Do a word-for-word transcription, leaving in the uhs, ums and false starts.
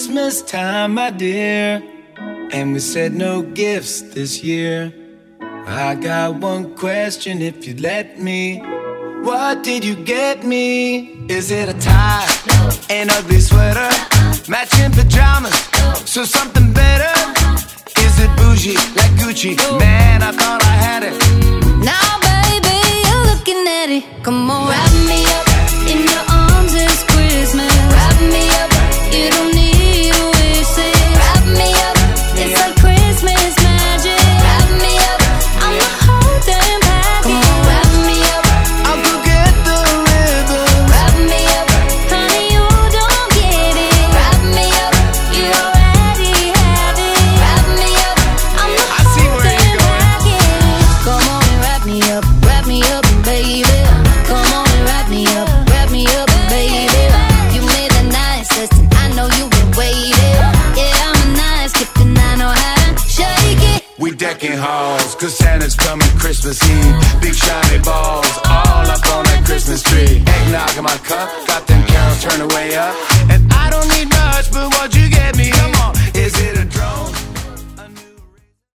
Christmas time, my dear, and we said no gifts this year. I got one question if you'd let me. What did you get me? Is it a tie, an ugly sweater, matching pajamas, so something better? Is it bougie like Gucci? Man, I thought I had it. Now baby, you're looking at it. Come on, wrap me up in your arms, it's Christmas. Wrap me up, you don't need a wish list. Wrap me up, it's like Christmas magic. Wrap me up, I'm the whole damn package. Come on, wrap me up, I'll go get the ribbon. wrap me up, honey, you don't get it. Wrap me up, you already have it. Wrap me up, I'm the I see whole where damn you're going. package. Come on and wrap me up, wrap me up, baby. Come on and wrap me up, wrap me up, baby. You made a nice listen, I know you've been waiting. Yeah, I'm a nice gift and I know how to shake it. We decking halls, cause Santa's coming Christmas Eve. Big shiny balls,